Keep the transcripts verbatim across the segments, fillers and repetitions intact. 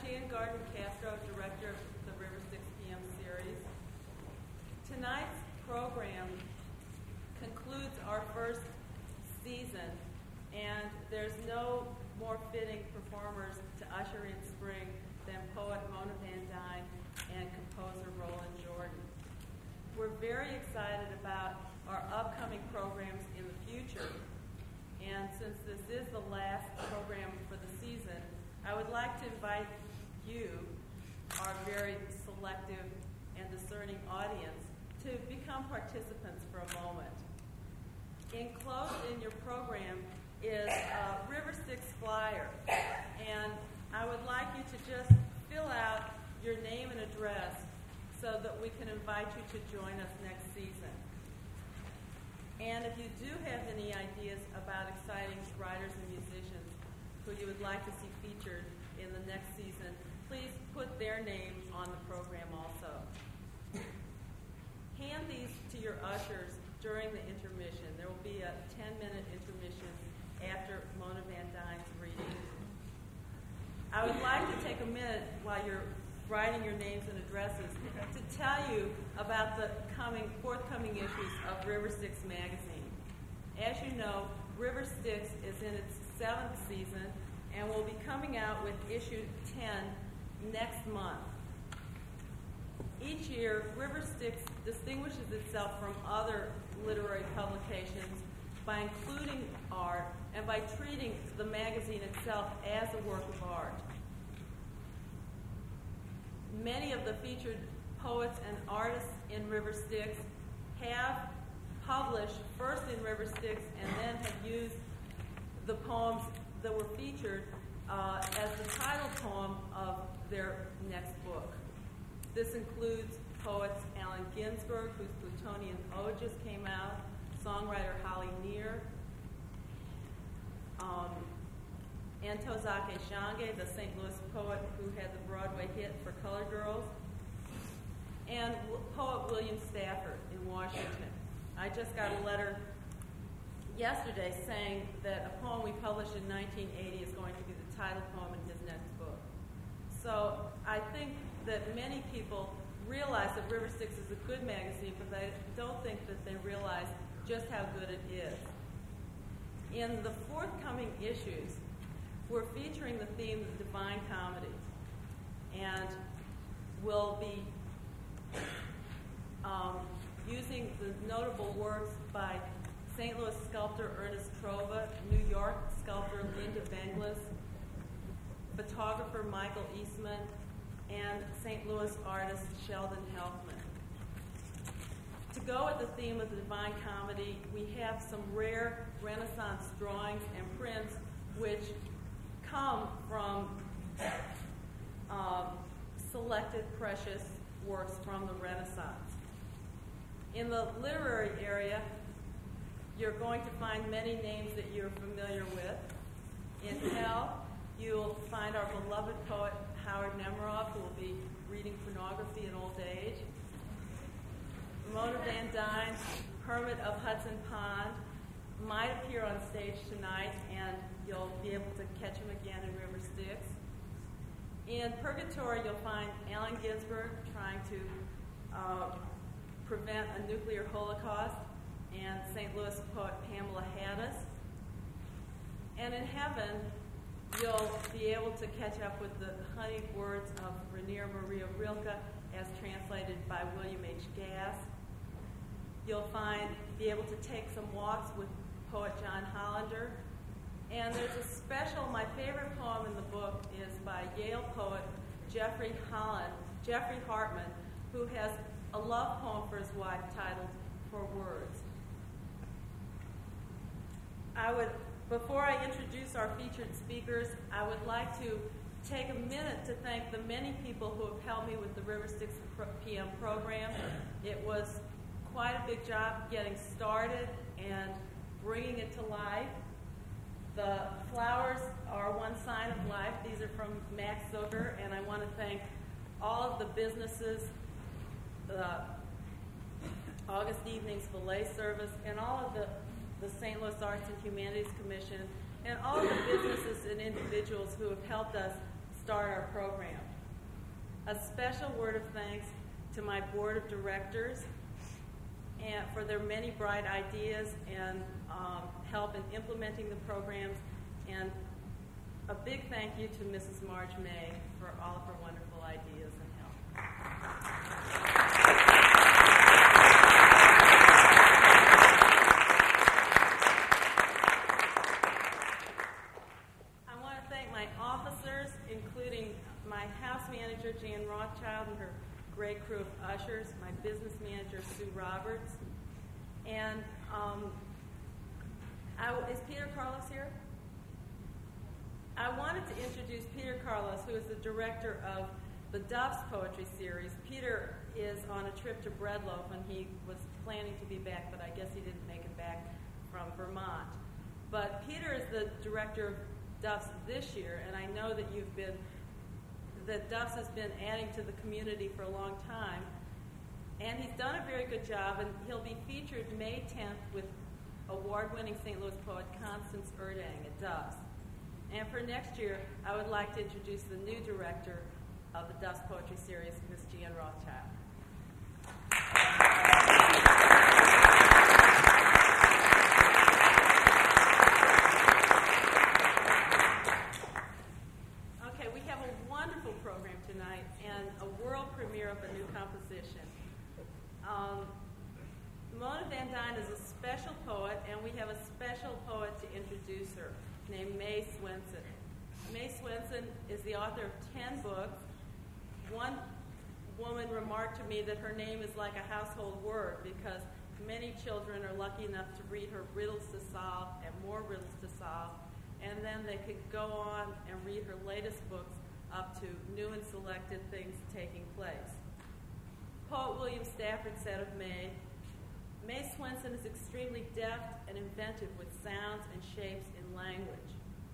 Jan Gardner-Castro, Director of the River six P M series. Tonight's program concludes our first season, and there's no more fitting performers to usher in spring than poet Mona Van Dyne and composer Roland Jordan. We're very excited about our upcoming programs in the future, and since this is the last program for the season, I would like to invite you, our very selective and discerning audience, to become participants for a moment. Enclosed in your program is a River Styx flyer, and I would like you to just fill out your name and address so that we can invite you to join us next season. And if you do have any ideas about exciting writers and musicians who you would like to see featured in the next season, please put their names on the program also. Hand these to your ushers during the intermission. There will be a ten-minute intermission after Mona Van Dyne's reading. I would like to take a minute while you're writing your names and addresses to tell you about the coming, forthcoming issues of River Styx magazine. As you know, River Styx is in its seventh season and will be coming out with issue ten next month. Each year, River Styx distinguishes itself from other literary publications by including art and by treating the magazine itself as a work of art. Many of the featured poets and artists in River Styx have published first in River Styx and then have used the poems that were featured uh, as the title poem of their next book. This includes poets Allen Ginsberg, whose Plutonian Ode just came out, songwriter Holly Near, um, Ntozake Shange, the Saint Louis poet who had the Broadway hit for Colored Girls, and w- poet William Stafford in Washington. I just got a letter yesterday saying that a poem we published in nineteen eighty is going to be the title poem in his next book. So I think that many people realize that River Styx is a good magazine, but they don't think that they realize just how good it is. In the forthcoming issues, we're featuring the theme of Divine Comedy, and we'll be um, using the notable works by Saint Louis sculptor Ernest Trova, New York sculptor Linda Benglis, photographer Michael Eastman, and Saint Louis artist Sheldon Helfman. To go with the theme of the Divine Comedy, we have some rare Renaissance drawings and prints which come from um, selected precious works from the Renaissance. In the literary area, you're going to find many names that you're familiar with. In Hell, you'll find our beloved poet Howard Nemerov, who will be reading pornography in old age. Mona Van Dyne, Hermit of Hudson Pond, might appear on stage tonight, and you'll be able to catch him again in River Styx. In Purgatory, you'll find Allen Ginsberg trying to uh, prevent a nuclear holocaust, and Saint Louis poet Pamela Haddis. And in Heaven, you'll be able to catch up with the honeyed words of Rainier Maria Rilke as translated by William H. Gass. You'll find, be able to take some walks with poet John Hollander. And there's a special, my favorite poem in the book is by Yale poet Jeffrey Holland, Jeffrey Hartman, who has a love poem for his wife titled For Words. I would, before I introduce our featured speakers, I would like to take a minute to thank the many people who have helped me with the River Styx P M program. It was quite a big job getting started and bringing it to life. The flowers are one sign of life. These are from Max Zucker, and I want to thank all of the businesses, the August Evenings Valet Service, and all of the, the Saint Louis Arts and Humanities Commission, and all of the businesses and individuals who have helped us start our program. A special word of thanks to my board of directors and for their many bright ideas and um, help in implementing the programs, and a big thank you to Missus Marge May for all of her wonderful ideas and help. I want to thank my officers, including my house manager, Jan Rothschild, and her great crew of ushers, my business manager, Sue Roberts, and um, I, is Peter Carlos here? I wanted to introduce Peter Carlos, who is the director of the Duff's Poetry Series. Peter is on a trip to Breadloaf, and he was planning to be back, but I guess he didn't make it back from Vermont. But Peter is the director of Duff's this year, and I know that you've been, that Duff's has been adding to the community for a long time, and he's done a very good job, and he'll be featured May tenth with award-winning Saint Louis poet Constance Erdang at Duff's. And for next year, I would like to introduce the new director of the Duff's Poetry Series, Miss Jan Rothschild. Okay, we have a wonderful program tonight and a world premiere of a new composition. Um, Mona Van Dyne is a special poet, and we have a special poet to introduce her, named May Swenson. May Swenson is the author of ten books. One woman remarked to me that her name is like a household word because many children are lucky enough to read her riddles to solve and more riddles to solve, and then they could go on and read her latest books up to new and selected things taking place. Poet William Stafford said of May, May Swenson is extremely deft and inventive with sounds and shapes in language.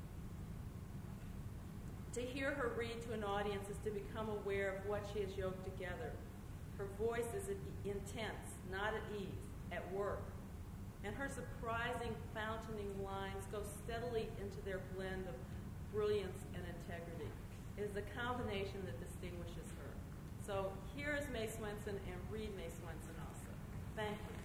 To hear her read to an audience is to become aware of what she has yoked together. Her voice is intense, not at ease, at work. And her surprising, fountaining lines go steadily into their blend of brilliance and integrity. It is the combination that distinguishes her. So here is May Swenson, and read May Swenson also. Thank you.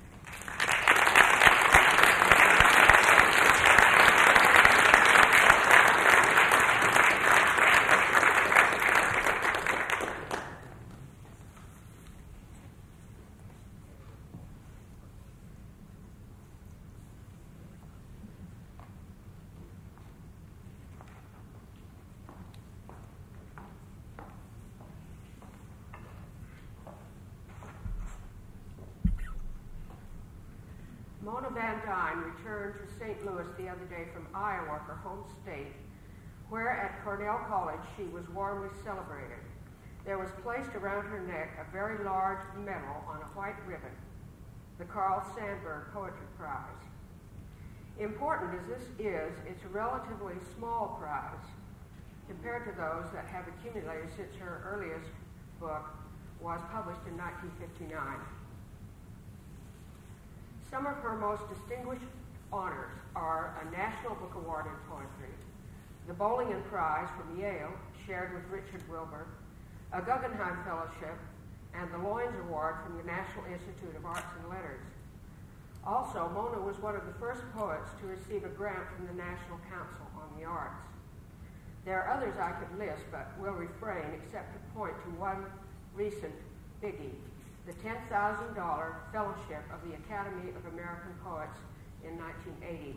Mona Van Dyne returned to Saint Louis the other day from Iowa, her home state, where at Cornell College she was warmly celebrated. There was placed around her neck a very large medal on a white ribbon, the Carl Sandburg Poetry Prize. Important as this is, it's a relatively small prize compared to those that have accumulated since her earliest book was published in nineteen fifty-nine. Some of her most distinguished honors are a National Book Award in Poetry, the Bowling Prize from Yale, shared with Richard Wilbur, a Guggenheim Fellowship, and the Loynes Award from the National Institute of Arts and Letters. Also, Mona was one of the first poets to receive a grant from the National Council on the Arts. There are others I could list, but will refrain except to point to one recent biggie, the ten thousand dollars Fellowship of the Academy of American Poets in nineteen eighty.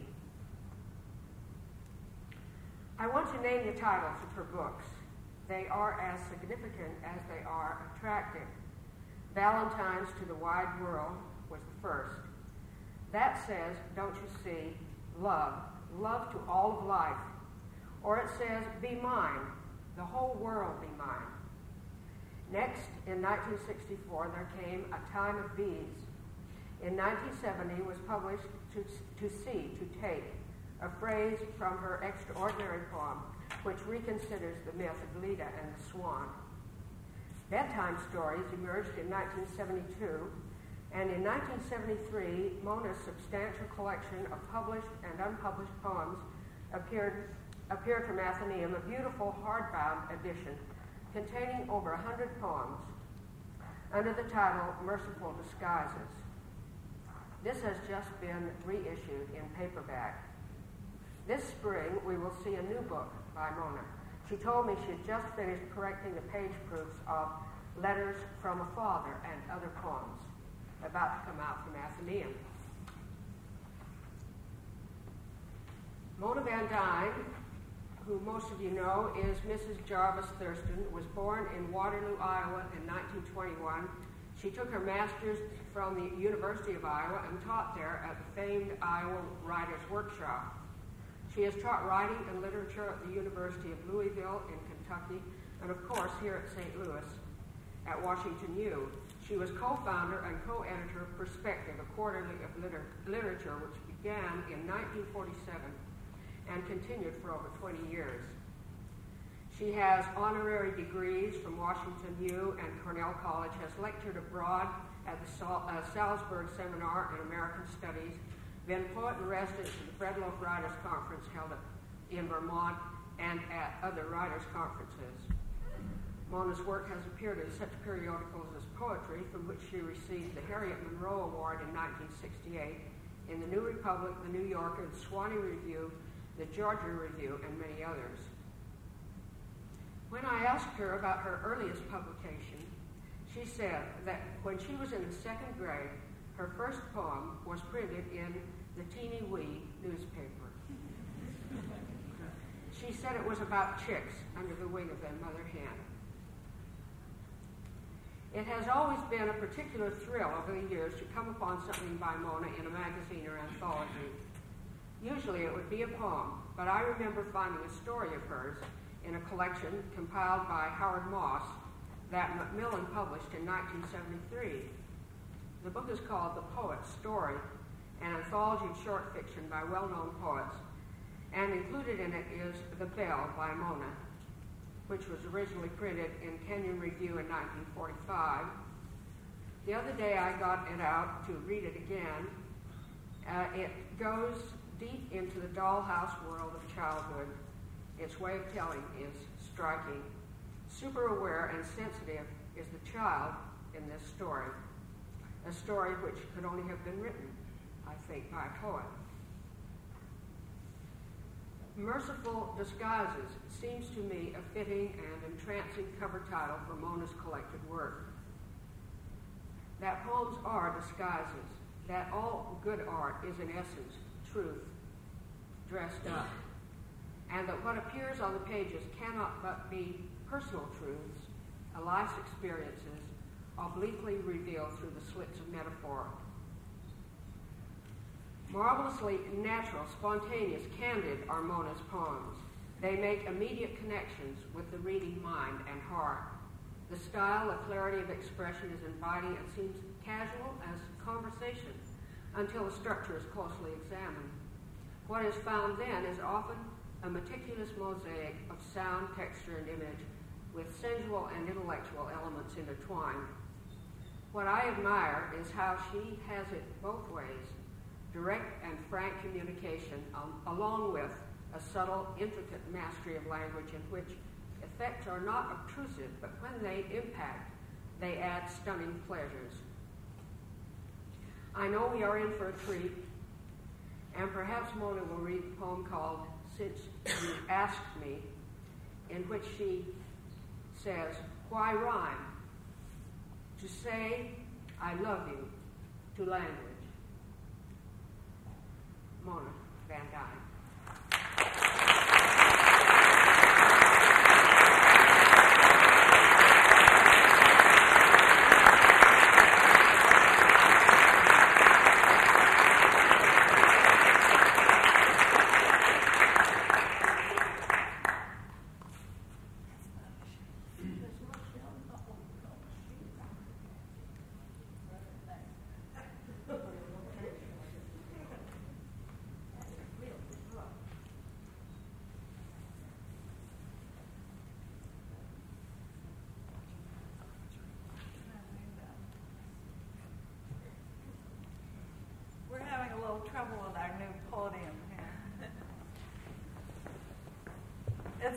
I want to name the titles of her books. They are as significant as they are attractive. Valentine's to the Wide World was the first. That says, don't you see, love, love to all of life. Or it says, be mine, the whole world be mine. Next, in nineteen sixty-four, there came A Time of Bees. In nineteen seventy was published To, to See, to Take, a phrase from her extraordinary poem, which reconsiders the myth of Leda and the Swan. Bedtime Stories emerged in nineteen seventy-two, and in nineteen seventy-three, Mona's substantial collection of published and unpublished poems appeared appeared from Athenaeum a beautiful hardbound edition containing over a hundred poems under the title Merciful Disguises. This has just been reissued in paperback. This spring, we will see a new book by Mona. She told me she had just finished correcting the page proofs of Letters from a Father and Other Poems, about to come out from Athenaeum. Mona Van Dyne, who most of you know is Missus Jarvis Thurston, was born in Waterloo, Iowa in nineteen twenty-one. She took her master's from the University of Iowa and taught there at the famed Iowa Writers' Workshop. She has taught writing and literature at the University of Louisville in Kentucky, and of course here at Saint Louis at Washington U. She was co-founder and co-editor of Perspective, a quarterly of liter- literature which began in nineteen forty-seven and continued for over twenty years. She has honorary degrees from Washington U and Cornell College, has lectured abroad at the Sal- uh, Salzburg Seminar in American Studies, been poet in residence at the Bread Loaf Writers Conference held at, in Vermont and at other writers' conferences. Mona's work has appeared in such periodicals as Poetry, from which she received the Harriet Monroe Award in nineteen sixty-eight, in the New Republic, the New Yorker, the Swanee Review, the Georgia Review, and many others. When I asked her about her earliest publication, she said that when she was in the second grade, her first poem was printed in the Teeny Wee newspaper. She said it was about chicks under the wing of their mother hen. It has always been a particular thrill over the years to come upon something by Mona in a magazine or anthology. Usually it would be a poem, but I remember finding a story of hers in a collection compiled by Howard Moss that Macmillan published in nineteen seventy-three. The book is called The Poet's Story, an anthology of short fiction by well-known poets, and included in it is The Bell by Mona, which was originally printed in Kenyon Review in nineteen forty-five. The other day I got it out to read it again. Uh, it goes deep into the dollhouse world of childhood. Its way of telling is striking. Super aware and sensitive is the child in this story, a story which could only have been written, I think, by a poet. Merciful Disguises seems to me a fitting and entrancing cover title for Mona's collected work. That poems are disguises, that all good art is in essence truth dressed up, and that what appears on the pages cannot but be personal truths, a life's experiences, obliquely revealed through the slits of metaphor. Marvelously natural, spontaneous, candid are Mona's poems. They make immediate connections with the reading mind and heart. The style, the clarity of expression is inviting and seems casual as conversation until the structure is closely examined. What is found then is often a meticulous mosaic of sound, texture, and image with sensual and intellectual elements intertwined. What I admire is how she has it both ways, direct and frank communication, um, along with a subtle, intricate mastery of language in which effects are not obtrusive, but when they impact, they add stunning pleasures. I know we are in for a treat, and perhaps Mona will read a poem called Since You Asked Me, in which she says, why rhyme? To say I love you to language. Mona Van Dyne.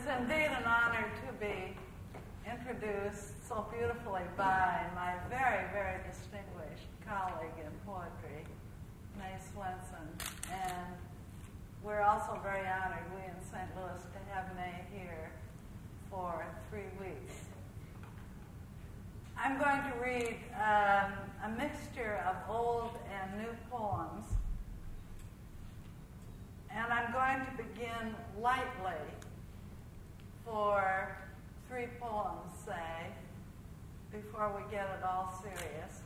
is indeed an honor to be introduced so beautifully by my very, very distinguished colleague in poetry, Mae Swenson. And we're also very honored, we in Saint Louis, to have Mae here for three weeks. I'm going to read um, a mixture of old and new poems. And I'm going to begin lightly for three poems, say, before we get it all serious.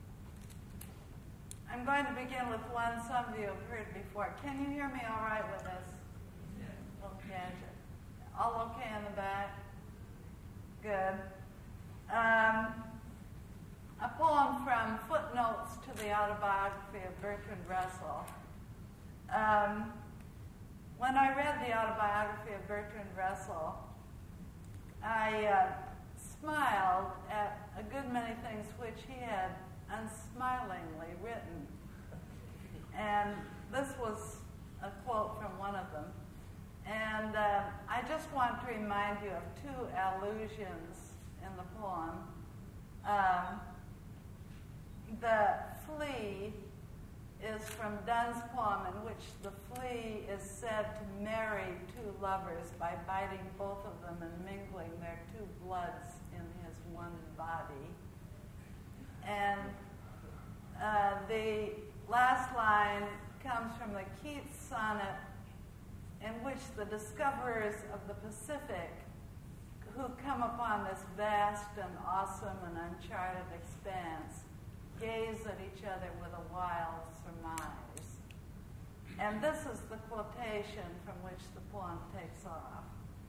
I'm going to begin with one some of you have heard before. Can you hear me all right with this? Yeah. Okay. All okay in the back? Good. Um, a poem from Footnotes to the Autobiography of Bertrand Russell. Um, when I read the autobiography of Bertrand Russell, I uh, smiled at a good many things which he had unsmilingly written. And this was a quote from one of them. And uh, I just want to remind you of two allusions in the poem. Um, the flea is from Donne's poem, in which the flea is said to marry two lovers by biting both of them and mingling their two bloods in his one body. And uh, the last line comes from the Keats sonnet, in which the discoverers of the Pacific, who come upon this vast and awesome and uncharted expanse, gaze at each other with a wild surmise. And this is the quotation from which the poem takes off.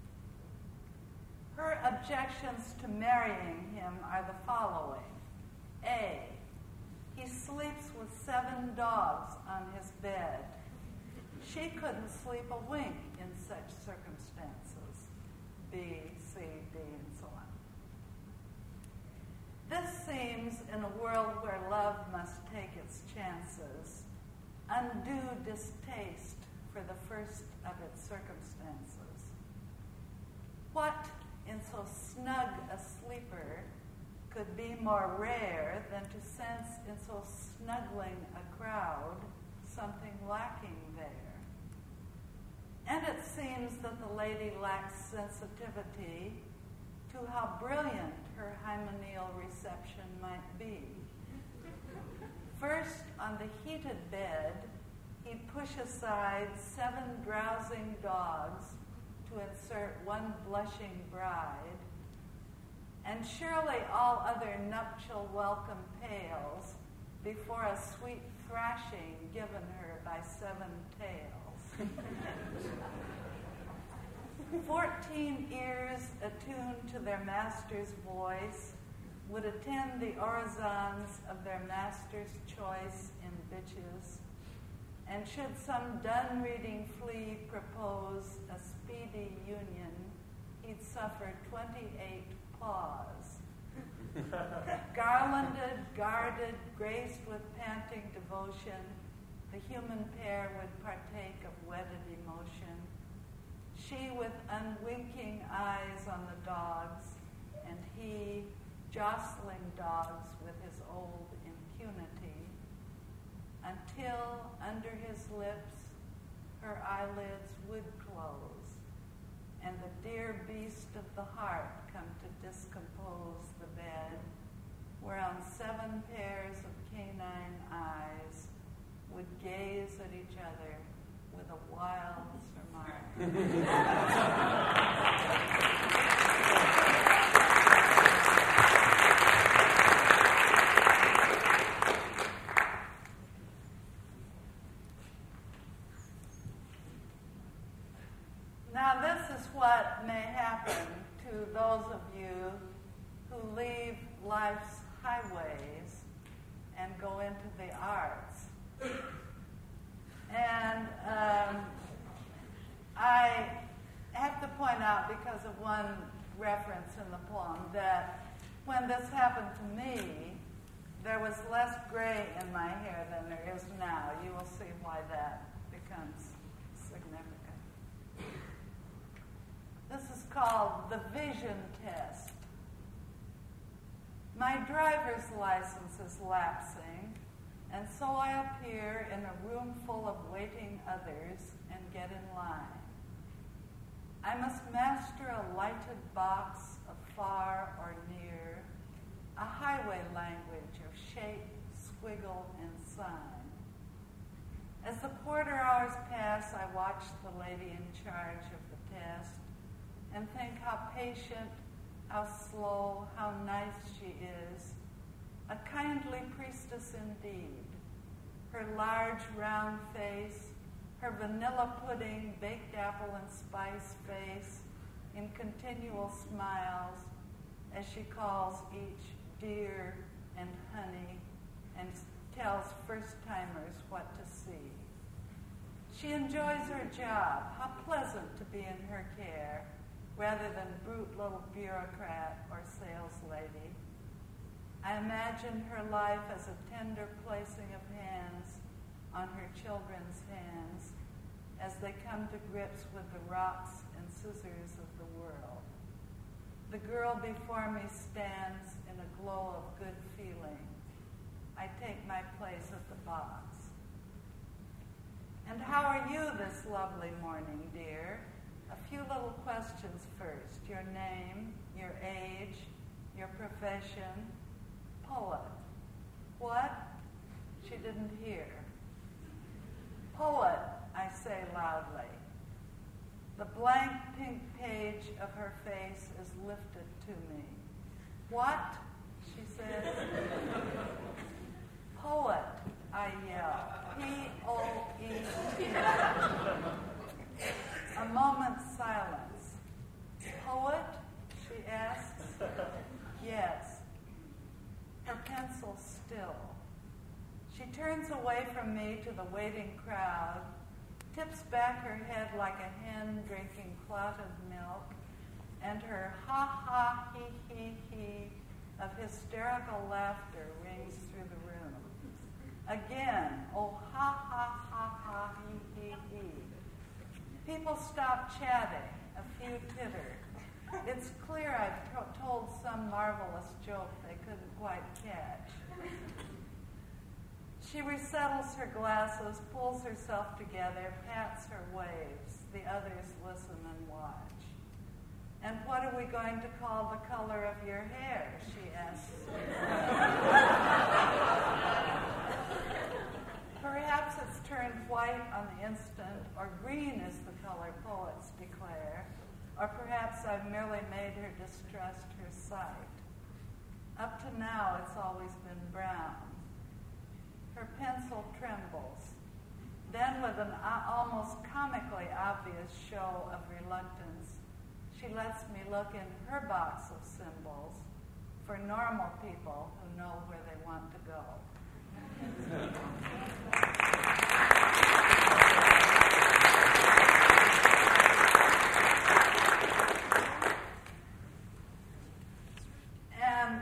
Her objections to marrying him are the following. A, he sleeps with seven dogs on his bed. She couldn't sleep a wink in such circumstances. B, C, D, and so on. This seems, in a world where love must take its chances, undue distaste for the first of its circumstances. What, in so snug a sleeper, could be more rare than to sense in so snuggling a crowd something lacking there? And it seems that the lady lacks sensitivity to how brilliant her hymeneal reception might be. First, on the heated bed, he'd push aside seven drowsing dogs to insert one blushing bride, and surely all other nuptial welcome pales before a sweet thrashing given her by seven tails. Fourteen ears attuned to their master's voice would attend the orisons of their master's choice in bitches, and should some done-reading flea propose a speedy union, he'd suffer twenty-eight paws. Garlanded, guarded, graced with panting devotion, the human pair would partake of wedded emotion. She with unwinking eyes on the dogs, and he jostling dogs with his old impunity, until under his lips her eyelids would close, and the dear beast of the heart come to discompose the bed, whereon seven pairs of canine eyes would gaze at each other with a wild surmise. Now, this is what may happen to those of you who leave life's highways and go into the arts. And um, I have to point out, because of one reference in the poem, that when this happened to me, there was less gray in my hair than there is now. You will see why that becomes significant. This is called the vision test. My driver's license is lapsing, and so I appear in a room full of waiting others and get in line. I must master a lighted box of far or near, a highway language of shape, squiggle, and sign. As the quarter hours pass, I watch the lady in charge of the test and think how patient, how slow, how nice she is. A kindly priestess indeed. Her large, round face, her vanilla pudding, baked apple and spice face in continual smiles as she calls each dear and honey and tells first-timers what to see. She enjoys her job. How pleasant to be in her care rather than brute little bureaucrat or sales lady. I imagine her life as a tender placing of hands on her children's hands as they come to grips with the rocks and scissors of the world. The girl before me stands in a glow of good feeling. I take my place at the box. And how are you this lovely morning, dear? A few little questions first. Your name, your age, your profession. Poet. What? She didn't hear. Poet, I say loudly. The blank pink page of her face is lifted to me. What? She says. Poet, I yell. P O E T. A moment's silence. Poet? She asks. Yes. Her pencil still. She turns away from me to the waiting crowd, tips back her head like a hen drinking clotted milk, and her ha-ha, he-he-he of hysterical laughter rings through the room. Again, oh ha-ha-ha-ha, he-he-he. People stop chatting, a few titter. It's clear I've to- told some marvelous joke they couldn't quite catch. She resettles her glasses, pulls herself together, pats her waves. The others listen and watch. And what are we going to call the color of your hair? She asks. Perhaps it's turned white on the instant, or green is the color poets declare, or perhaps I've merely made her distrust her sight. Up to now, it's always been brown. Her pencil trembles. Then, with an uh, almost comically obvious show of reluctance, she lets me look in her box of symbols for normal people who know where they want to go. And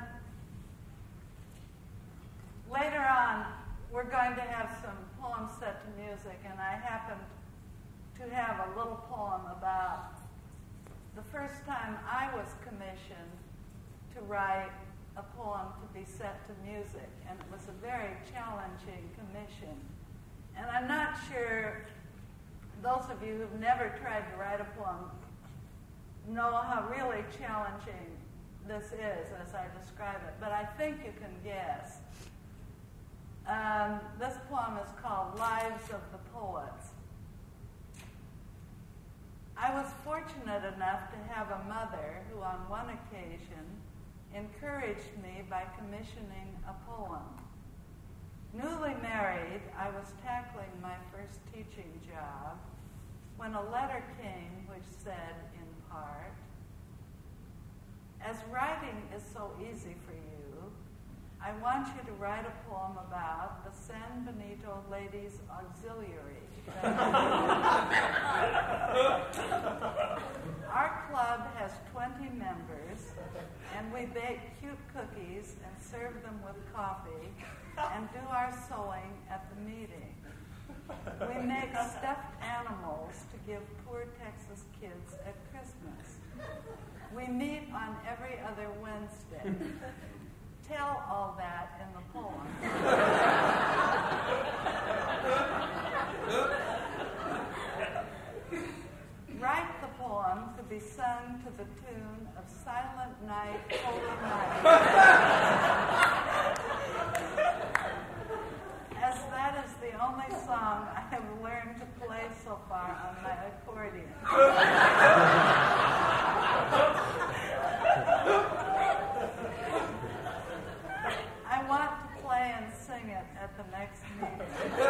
later on, we're going to have some poems set to music, and I happened to have a little poem about the first time I was commissioned to write a poem to be set to music, and it was a very challenging commission. And I'm not sure those of you who've never tried to write a poem know how really challenging this is as I describe it, but I think you can guess. Um, this poem is called Lives of the Poets. I was fortunate enough to have a mother who on one occasion encouraged me by commissioning a poem. Newly married, I was tackling my first teaching job when a letter came which said, in part, "As writing is so easy for you, I want you to write a poem about the San Benito Ladies Auxiliary." Our club has twenty members, and we bake cute cookies and serve them with coffee and do our sewing at the meeting. We make stuffed animals to give poor Texas kids at Christmas. meet on every other Wednesday. Tell all that in the poem. Write the poem to be sung to the tune of Silent Night, Holy Night. As that is the only song I have learned to play so far on my accordion. I want to play and sing it at the next meeting.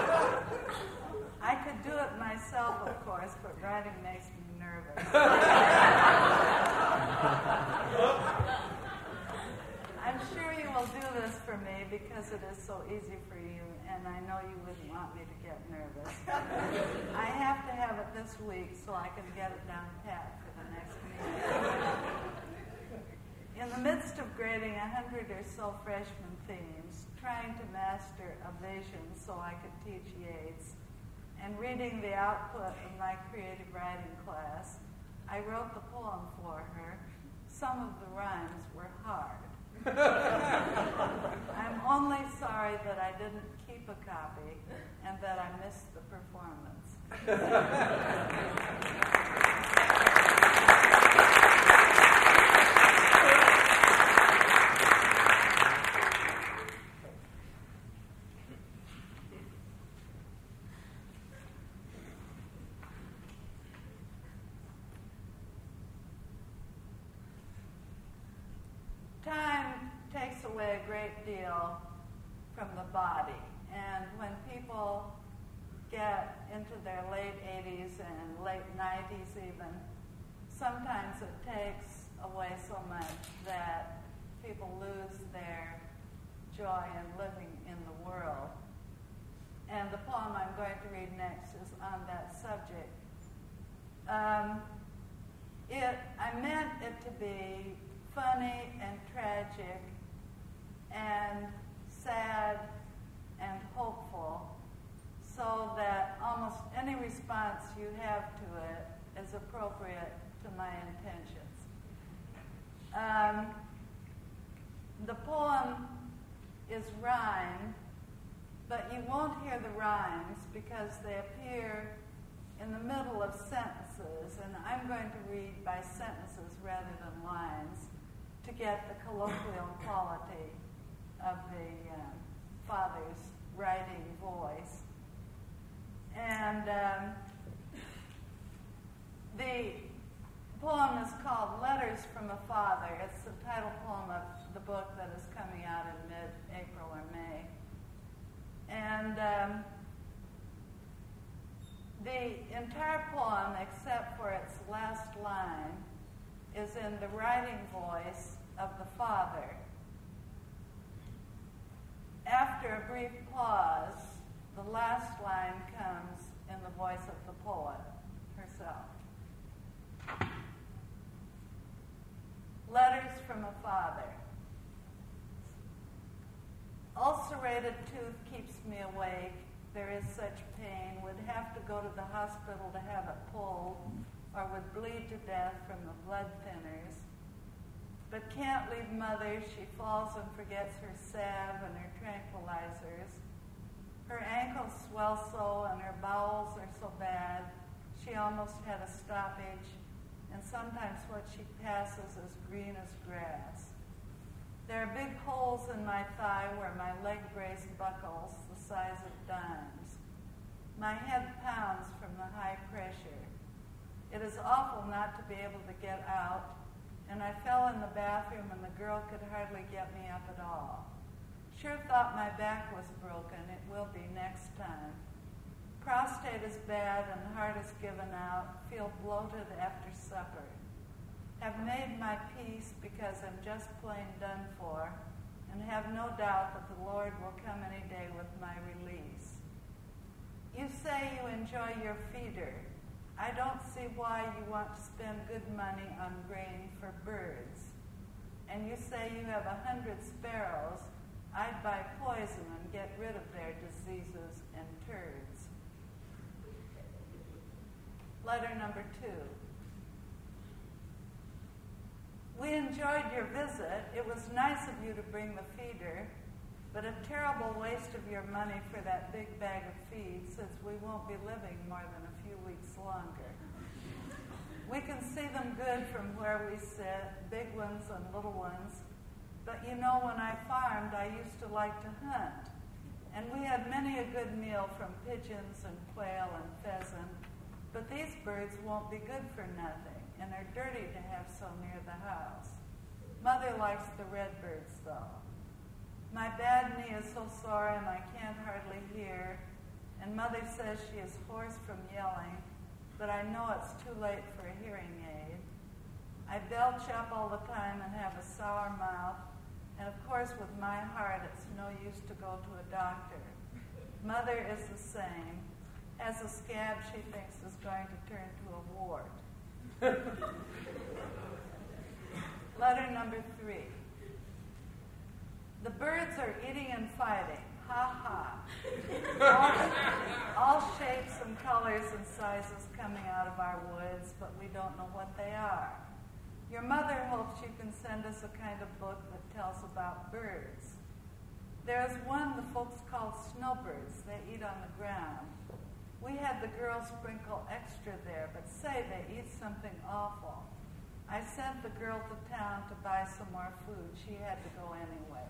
I could do it myself, of course, but writing makes me nervous. I'm sure you will do this for me because it is so easy for you, and I know you wouldn't want me to get nervous. I have to have it this week so I can get it down pat for the next meeting. In the midst of grading a hundred or so freshman themes, trying to master evasion so I could teach Yeats, and reading the output of my creative writing class, I wrote the poem for her. Some of the rhymes were hard. I'm only sorry that I didn't keep a copy and that I missed the performance. Time takes away a great deal from the body, and when people get into their late eighties and late nineties even, sometimes it takes away so much that people lose their joy in living in the world. And the poem I'm going to read next is on that subject. Um, it, I meant it to be funny and tragic and sad and hopeful, so that almost any response you have to it is appropriate to my intentions. Um, the poem is rhymed, but you won't hear the rhymes because they appear in the middle of sentences, and I'm going to read by sentences rather than lines to get the colloquial quality of the um, father's writing voice. And um, the poem is called Letters from a Father. It's the title poem of the book that is coming out in mid-April or May. And um, the entire poem, except for its last line, is in the writing voice of the father. After a brief pause, the last line comes in the voice of the poet herself. Letters from a father. Ulcerated tooth keeps me awake. There is such pain. Would have to go to the hospital to have it pulled, or would bleed to death from the blood thinners. But can't leave mother. She falls and forgets her salve and her tranquilizers. Her ankles swell so and her bowels are so bad, she almost had a stoppage, and sometimes what she passes is green as grass. There are big holes in my thigh where my leg brace buckles, the size of dimes. My head pounds from the high pressure. It is awful not to be able to get out, and I fell in the bathroom and the girl could hardly get me up at all. Sure thought my back was broken. It will be next time. Prostate is bad and heart is given out. Feel bloated after supper. Have made my peace because I'm just plain done for, and have no doubt that the Lord will come any day with my release. You say you enjoy your feeder. I don't see why you want to spend good money on grain for birds. And you say you have a hundred sparrows. I'd buy poison and get rid of their diseases and turds. Letter number two. enjoyed your visit. It was nice of you to bring the feeder, but a terrible waste of your money for that big bag of feed, since we won't be living more than a few weeks longer. We can see them good from where we sit, big ones and little ones. But you know, when I farmed, I used to like to hunt. And we had many a good meal from pigeons and quail and pheasant. But these birds won't be good for nothing, and are dirty to have so near the house. Mother likes the redbirds, though. My bad knee is so sore and I can't hardly hear, and Mother says she is hoarse from yelling, but I know it's too late for a hearing aid. I belch up all the time and have a sour mouth, and of course with my heart it's no use to go to a doctor. Mother is the same. Has a scab she thinks is going to turn to a wart. Letter number three. The birds are eating and fighting. Ha ha. All, all shapes and colors and sizes coming out of our woods, but we don't know what they are. Your mother hopes you can send us a kind of book that tells about birds. There's one the folks call snowbirds. They eat on the ground. We had the girls sprinkle extra there, but say they eat something awful. I sent the girl to town to buy some more food. She had to go anyway.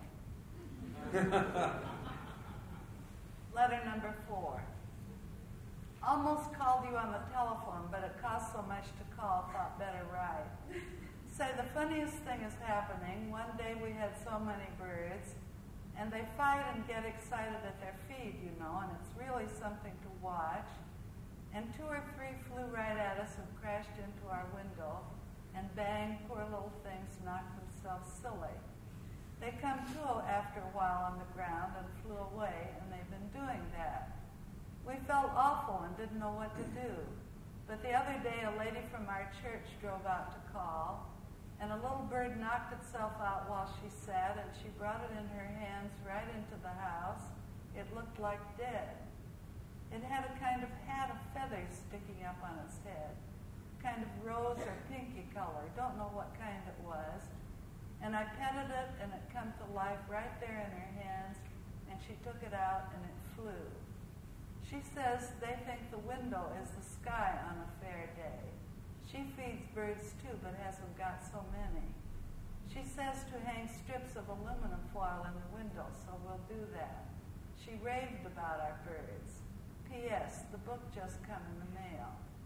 Letter number four. Almost called you on the telephone, but it cost so much to call, thought better write. Say, the funniest thing is happening. One day we had so many birds, and they fight and get excited at their feed, you know, and it's really something to watch. And two or three flew right at us and crashed into our window, and bang, poor little things knocked themselves silly. They come to after a while on the ground and flew away, and they've been doing that. We felt awful and didn't know what to do. But the other day, a lady from our church drove out to call, and a little bird knocked itself out while she sat, and she brought it in her hands right into the house. It looked like dead. It had a kind of hat of feathers sticking up on its head, kind of rose or pinky color, don't know what kind it was. And I petted it, and it come to life right there in her hands, and she took it out, and it flew. She says they think the window is the sky on a fair day. She feeds birds too, but hasn't got so many. She says to hang strips of aluminum foil in the window, so we'll do that. She raved about our birds. P S. The book just come in the mail.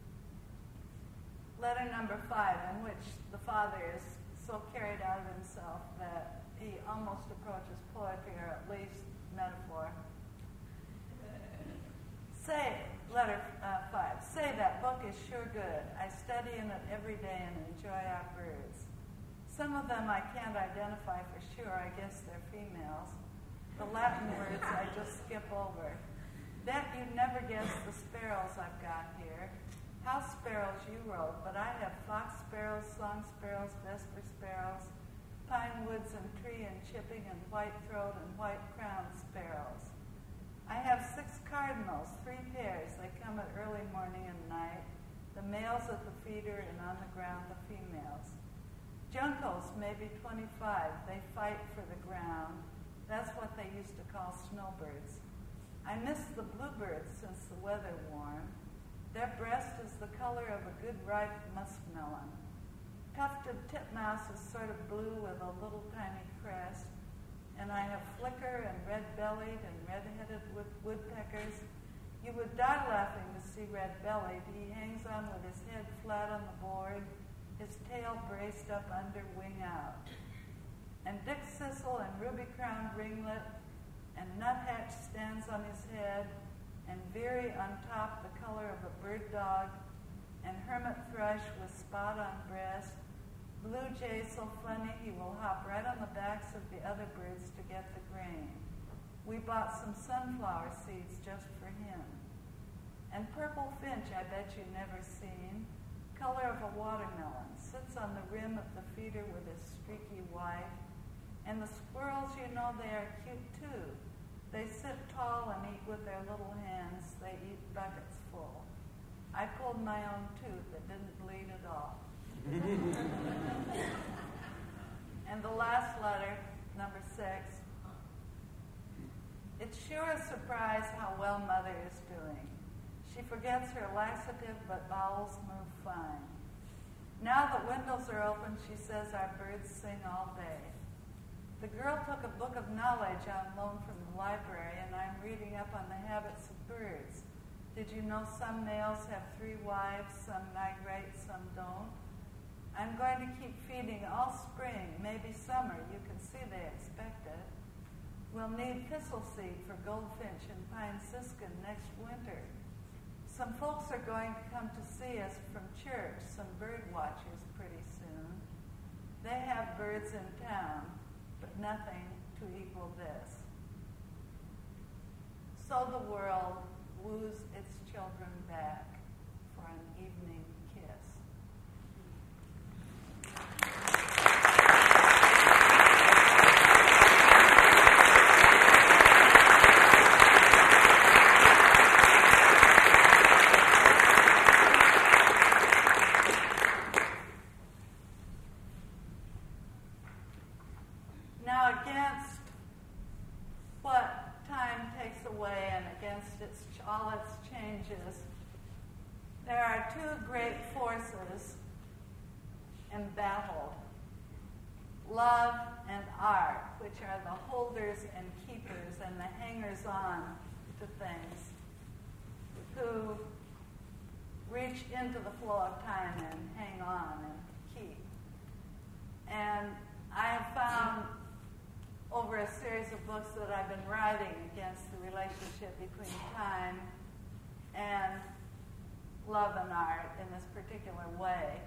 Letter number five, in which the father is so carried out of himself that he almost approaches poetry, or at least metaphor. Say, letter uh, five, say that book is sure good. I study in it every day and enjoy our birds. Some of them I can't identify for sure. I guess they're females. The Latin words I just skip over. Bet you'd never guess the sparrows I've got here. House sparrows you wrote, but I have fox sparrows, song sparrows, vesper sparrows, pine woods and tree and chipping and white-throat and white-crowned sparrows. I have six cardinals, three pairs. They come at early morning and night, the males at the feeder and on the ground the females. Juncos, maybe twenty-five. They fight for the ground. That's what they used to call snowbirds. I miss the bluebirds since the weather warmed. Their breast is the color of a good ripe muskmelon. Tufted titmouse is sort of blue with a little tiny crest. And I have flicker and red-bellied and red-headed wood- woodpeckers. You would die laughing to see red-bellied. He hangs on with his head flat on the board, his tail braced up under, wing out. And Dick Sissel and ruby-crowned ringlet, and nuthatch stands on his head, and veery on top the color of a bird dog, and hermit thrush with spot on breast, blue jay so funny he will hop right on the backs of the other birds to get the grain. We bought some sunflower seeds just for him. And purple finch I bet you never seen, color of a watermelon, sits on the rim of the feeder with his streaky wife. And the squirrels, you know, they are cute too. They sit tall and eat with their little hands. They eat buckets full. I pulled my own tooth. It didn't bleed at all. sure a surprise how well Mother is doing. She forgets her laxative, but bowels move fine. Now that windows are open, she says our birds sing all day. The girl took a book of knowledge on loan from the library, and I'm reading up on the habits of birds. Did you know some males have three wives, some migrate, some don't? I'm going to keep feeding all spring, maybe summer. You can see they expect it. We'll need thistle seed for goldfinch and pine siskin next winter. Some folks are going to come to see us from church, some bird watchers pretty soon. They have birds in town, but nothing to equal this. So the world woos its children back for an evening kiss. Now, against what time takes away and against its, all its changes, there are two great forces embattled. Love and art, which are the holders and keepers and the hangers-on to things, who reach into the flow of time and hang on and keep. And I have found over a series of books that I've been writing against the relationship between time and love and art in this particular way.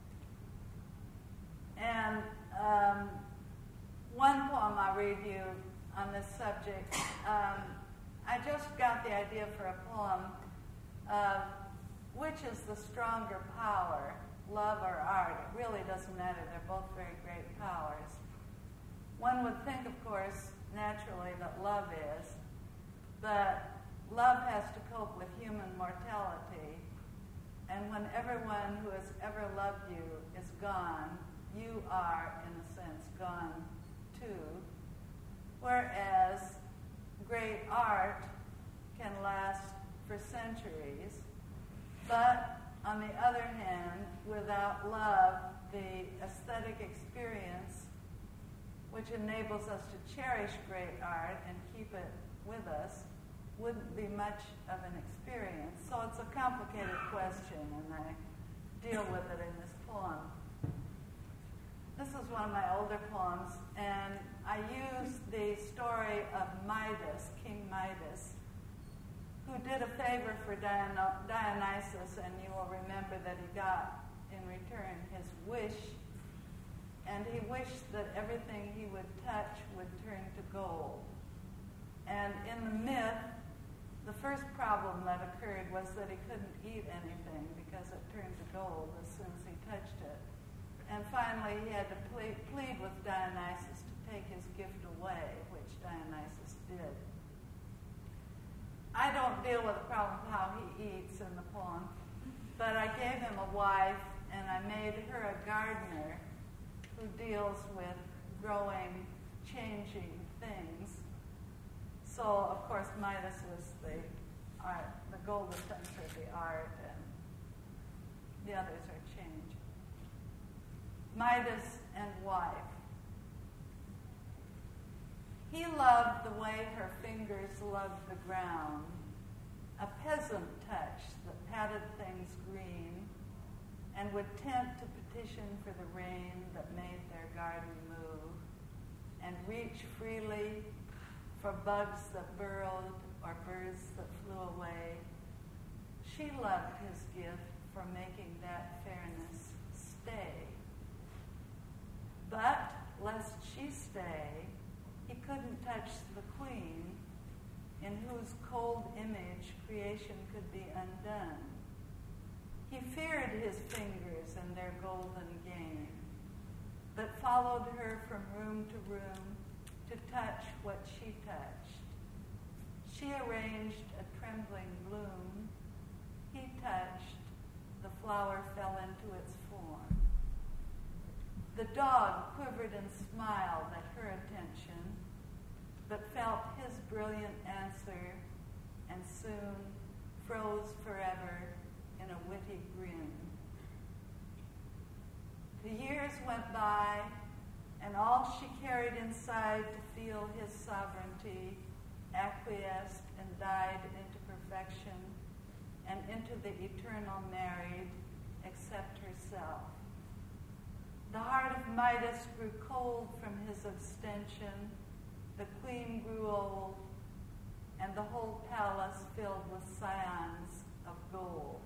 And um, one poem I'll read you on this subject, um, I just got the idea for a poem of which is the stronger power, love or art. It really doesn't matter. They're both very great powers. One would think, of course, naturally that love is, but love has to cope with human mortality, and when everyone who has ever loved you is gone, you are, in a sense, gone too, whereas great art can last for centuries, but on the other hand, without love, the aesthetic experience, which enables us to cherish great art and keep it with us, wouldn't be much of an experience. So it's a complicated question, and I deal with it in this poem. This is one of my older poems, and I use the story of Midas, King Midas, who did a favor for Dion- Dionysus, and you will remember that he got in return his wish. And he wished that everything he would touch would turn to gold. And in the myth, the first problem that occurred was that he couldn't eat anything because it turned to gold as soon as he touched it. And finally, he had to plead, plead with Dionysus to take his gift away, which Dionysus did. I don't deal with the problem of how he eats in the poem, but I gave him a wife, and I made her a gardener who deals with growing, changing things. So, of course, Midas was the art, the golden center of the art, and the others are change. Midas and wife. He loved the way her fingers loved the ground, a peasant touch that patted things green, and would tempt to petition for the rain that made their garden move, and reach freely for bugs that burrowed or birds that flew away. She loved his gift for making that fairness stay. But, lest she stay, he couldn't touch the queen, in whose cold image creation could be undone. He feared his fingers and their golden game, but followed her from room to room to touch what she touched. She arranged a trembling bloom. He touched, the flower fell into its form. The dog quivered and smiled at her attention. but felt his brilliant answer and soon froze forever in a witty grin. The years went by, and all she carried inside to feel his sovereignty acquiesced and died into perfection and into the eternal married, except herself. The heart of Midas grew cold from his abstention, the queen grew old, and the whole palace filled with scions of gold.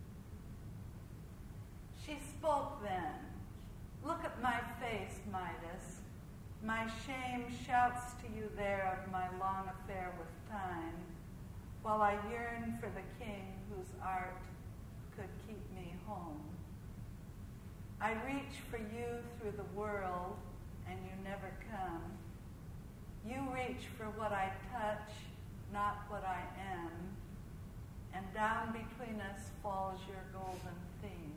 She spoke then, "Look at my face, Midas. My shame shouts to you there of my long affair with time, while I yearn for the king whose art could keep me home. I reach for you through the world, and you never come. You reach for what I touch, not what I am, and down between us falls your golden theme.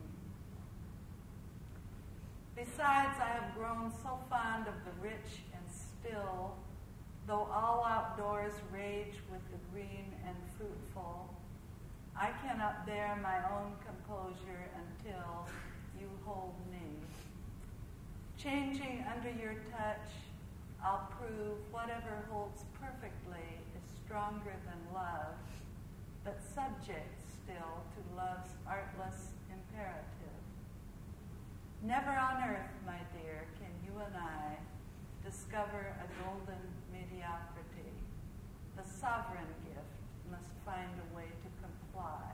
Besides, I have grown so fond of the rich and still, though all outdoors rage with the green and fruitful, I cannot bear my own composure until you hold me. Changing under your touch, I'll prove whatever holds perfectly is stronger than love, but subject still to love's artless imperative. Never on earth, my dear, can you and I discover a golden mediocrity. The sovereign gift must find a way to comply.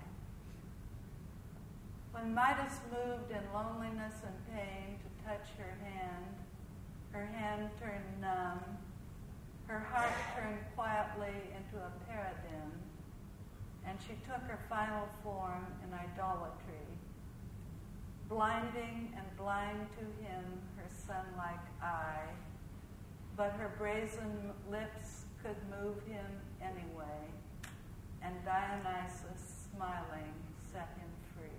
When Midas moved in loneliness and pain to touch her hand, her hand turned numb, her heart turned quietly into a paradigm, and she took her final form in idolatry, blinding and blind to him her sun-like eye, but her brazen lips could move him anyway, and Dionysus, smiling, set him free.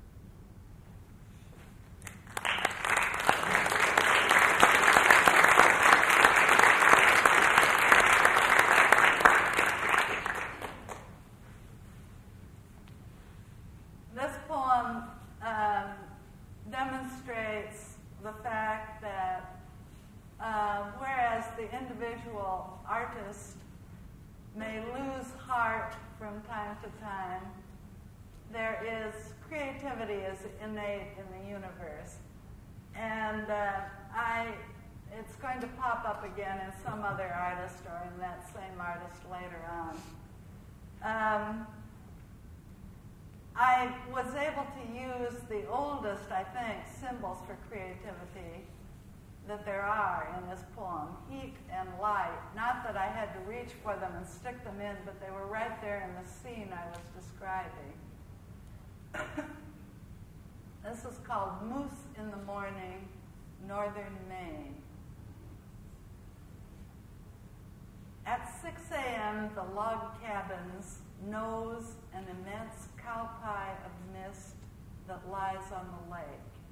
This poem um, demonstrates the fact that uh, whereas the individual artist may lose heart from time to time, there is creativity is innate in the universe. And uh, I, it's going to pop up again in some other artist or in that same artist later on. Um, I was able to use the oldest, I think, symbols for creativity that there are in this poem, heat and light. Not that I had to reach for them and stick them in, but they were right there in the scene I was describing. This is called Moose in the Morning, Northern Maine. At six a.m., the log cabins nose an immense cow pie of mist that lies on the lake.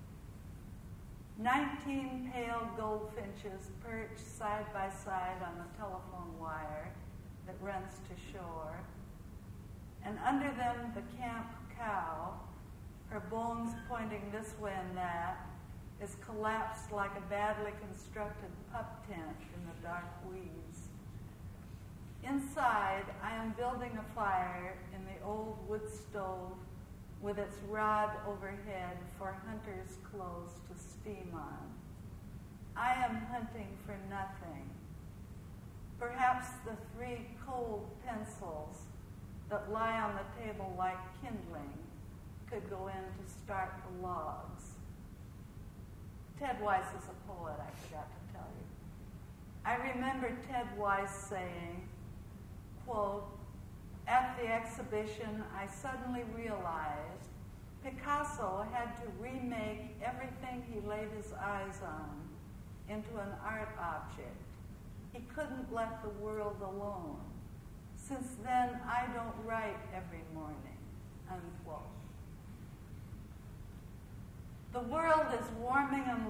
Nineteen pale goldfinches perch side by side on the telephone wire that runs to shore, and under them the camp cow, her bones pointing this way and that, is collapsed like a badly constructed pup tent in the dark weeds. Inside, I am building a fire in the old wood stove with its rod overhead for hunters' clothes to steam on. I am hunting for nothing. Perhaps the three cold pencils that lie on the table like kindling could go in to start the logs. Ted Weiss is a poet, I forgot to tell you. I remember Ted Weiss saying, quote, "At the exhibition, I suddenly realized Picasso had to remake everything he laid his eyes on into an art object. He couldn't let the world alone. Since then, I don't write every morning," unquote. The world is warming and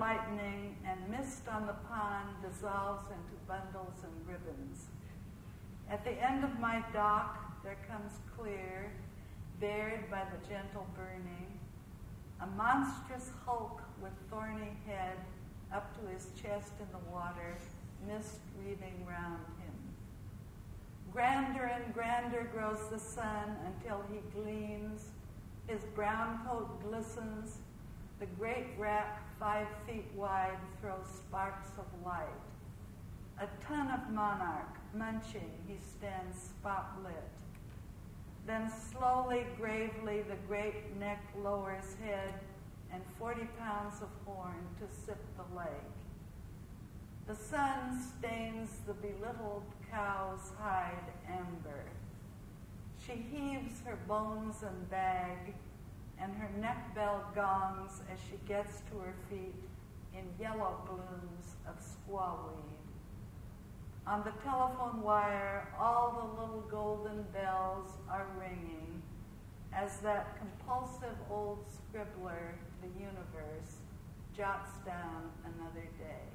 lightning, and mist on the pond dissolves into bundles and ribbons. At the end of my dock, there comes clear, bared by the gentle burning, a monstrous hulk with thorny head up to his chest in the water, mist wreathing round him. Grander and grander grows the sun until he gleams, his brown coat glistens, the great rack five feet wide throws sparks of light. A ton of monarch, munching, he stands spot-lit. Then slowly, gravely, the great neck lowers head and forty pounds of horn to sip the lake. The sun stains the belittled cow's hide amber. She heaves her bones and bag, and her neck bell gongs as she gets to her feet in yellow blooms of squawweed. On the telephone wire, all the little golden bells are ringing as that compulsive old scribbler, the universe, jots down another day.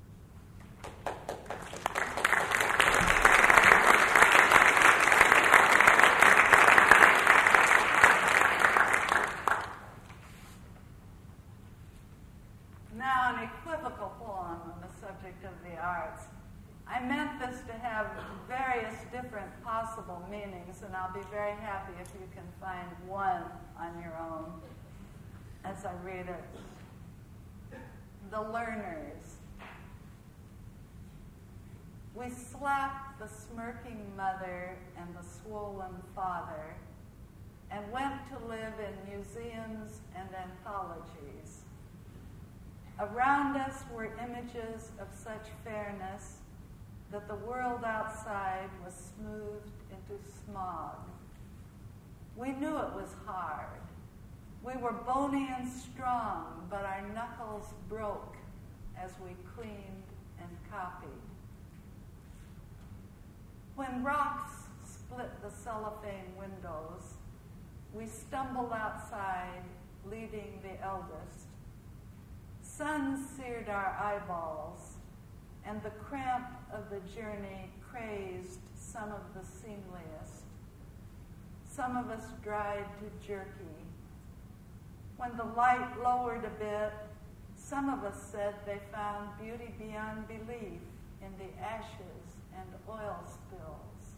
Now, an equivocal poem on the subject of the arts. I meant this to have various different possible meanings, and I'll be very happy if you can find one on your own as I read it. The Learners. We slapped the smirking mother and the swollen father and went to live in museums and anthologies. Around us were images of such fairness that the world outside was smoothed into smog. We knew it was hard. We were bony and strong, but our knuckles broke as we cleaned and copied. When rocks split the cellophane windows, we stumbled outside, leading the eldest. Sun seared our eyeballs, and the cramp of the journey crazed some of the seemliest. Some of us dried to jerky. When the light lowered a bit, some of us said they found beauty beyond belief in the ashes and oil spills.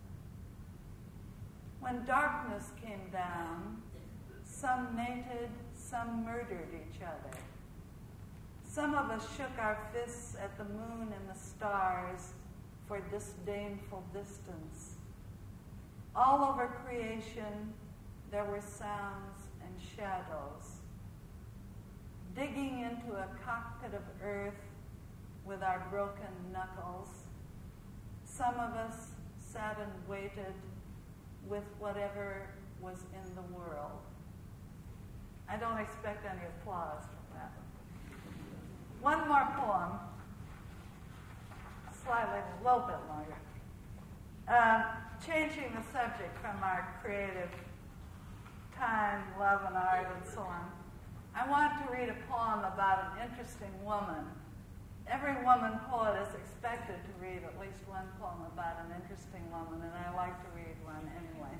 When darkness came down, some mated, some murdered each other. Some of us shook our fists at the moon and the stars for disdainful distance. All over creation, there were sounds and shadows. Digging into a cockpit of earth with our broken knuckles, some of us sat and waited with whatever was in the world. I don't expect any applause from that. One more poem, slightly, a little bit longer. Um, changing the subject from our creative time, love, and art, and so on. I want to read a poem about an interesting woman. Every woman poet is expected to read at least one poem about an interesting woman, and I like to read one anyway.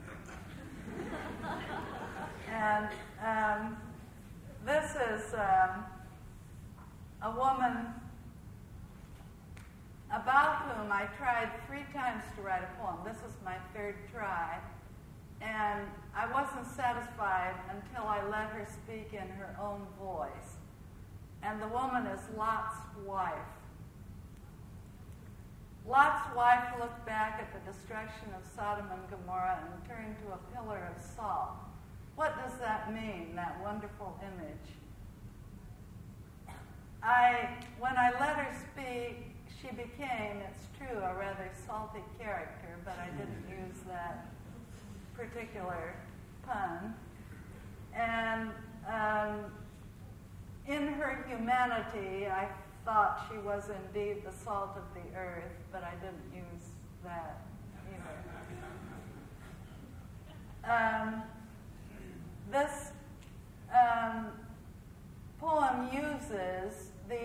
And um, this is um, a woman about whom I tried three times to write a poem. This is my third try. And I wasn't satisfied until I let her speak in her own voice. And the woman is Lot's wife. Lot's wife looked back at the destruction of Sodom and Gomorrah and turned to a pillar of salt. What does that mean, that wonderful image? I, when I let her speak, she became, it's true, a rather salty character, but I didn't use that particular pun. And um, in her humanity, I thought she was indeed the salt of the earth, but I didn't use that either. Um, this um, poem uses the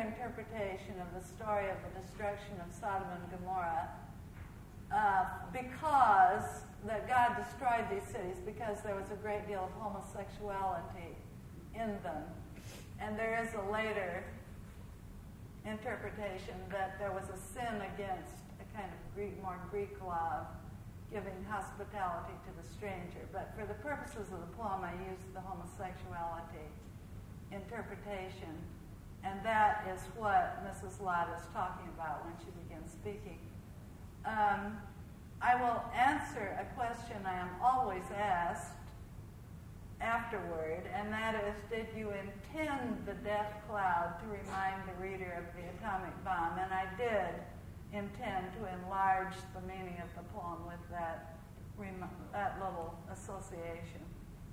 interpretation of the story of the destruction of Sodom and Gomorrah, uh, because that God destroyed these cities because there was a great deal of homosexuality in them. And there is a later interpretation that there was a sin against a kind of Greek, more Greek law, giving hospitality to the stranger. But for the purposes of the poem, I used the homosexuality interpretation, and that is what Missus Lott is talking about when she begins speaking. Um, I will answer a question I am always asked afterward, and that is, did you intend the death cloud to remind the reader of the atomic bomb? And I did intend to enlarge the meaning of the poem with that, rem- that little association.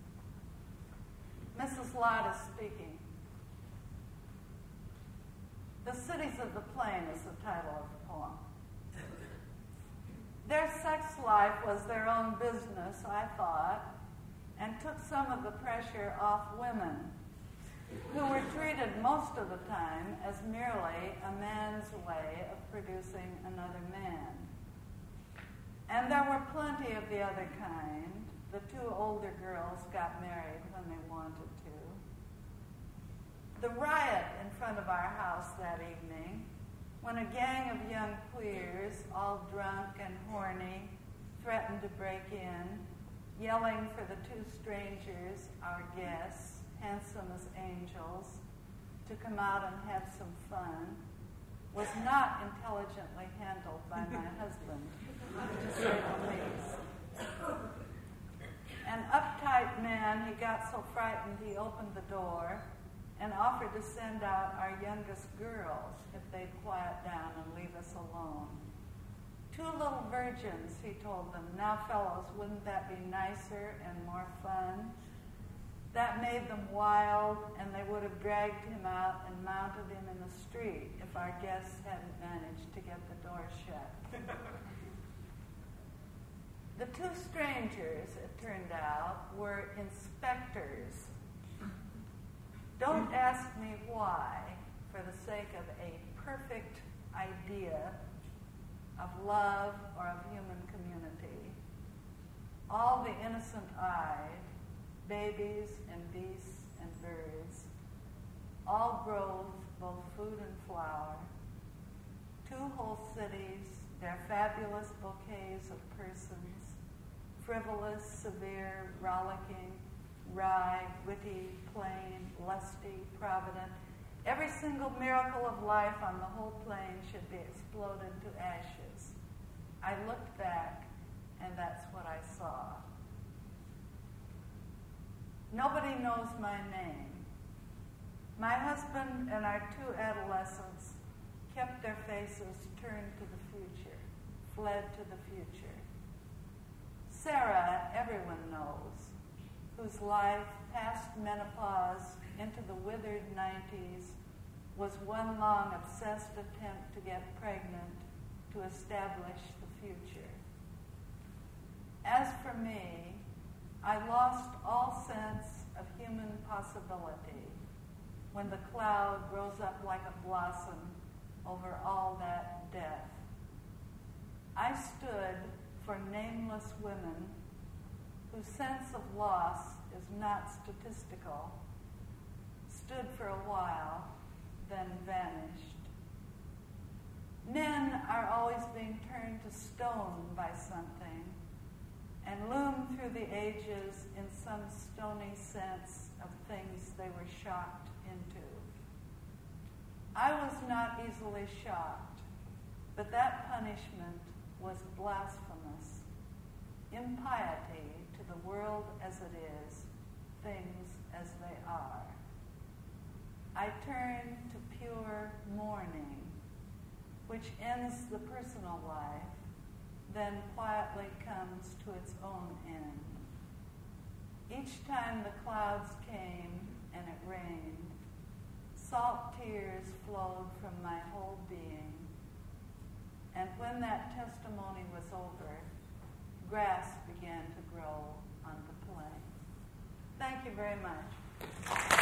Missus Lott is speaking. The Cities of the Plain is the title of the poem. Their sex life was their own business, I thought, and took some of the pressure off women, who were treated most of the time as merely a man's way of producing another man. And there were plenty of the other kind. The two older girls got married when they wanted to. The riot in front of our house that evening, when a gang of young queers, all drunk and horny, threatened to break in, yelling for the two strangers, our guests, handsome as angels, to come out and have some fun, was not intelligently handled by my husband, to say the least. An uptight man, he got so frightened he opened the door and offered to send out our youngest girls if they'd quiet down and leave us alone. Two little virgins, he told them. Now, fellows, wouldn't that be nicer and more fun? That made them wild, and they would have dragged him out and mounted him in the street if our guests hadn't managed to get the door shut. The two strangers, it turned out, were inspectors. Don't ask me why, for the sake of a perfect idea of love or of human community. All the innocent-eyed, babies and beasts and birds, all grove, both food and flower, two whole cities, their fabulous bouquets of persons, frivolous, severe, rollicking, wry, witty, plain, lusty, provident. Every single miracle of life on the whole plain should be exploded to ashes. I looked back, and that's what I saw. Nobody knows my name. My husband and our two adolescents kept their faces turned to the future, fled to the future. Sarah, everyone knows, whose life, past menopause into the withered nineties, was one long obsessed attempt to get pregnant to establish the future. As for me, I lost all sense of human possibility when the cloud rose up like a blossom over all that death. I stood for nameless women whose sense of loss is not statistical, stood for a while, then vanished. Men are always being turned to stone by something and loom through the ages in some stony sense of things they were shocked into. I was not easily shocked, but that punishment was blasphemous. Impiety to the world as it is, things as they are. I turn to pure mourning, which ends the personal life, then quietly comes to its own end. Each time the clouds came and it rained, salt tears flowed from my whole being. And when that testimony was over, grass began to grow on the plain. Thank you very much.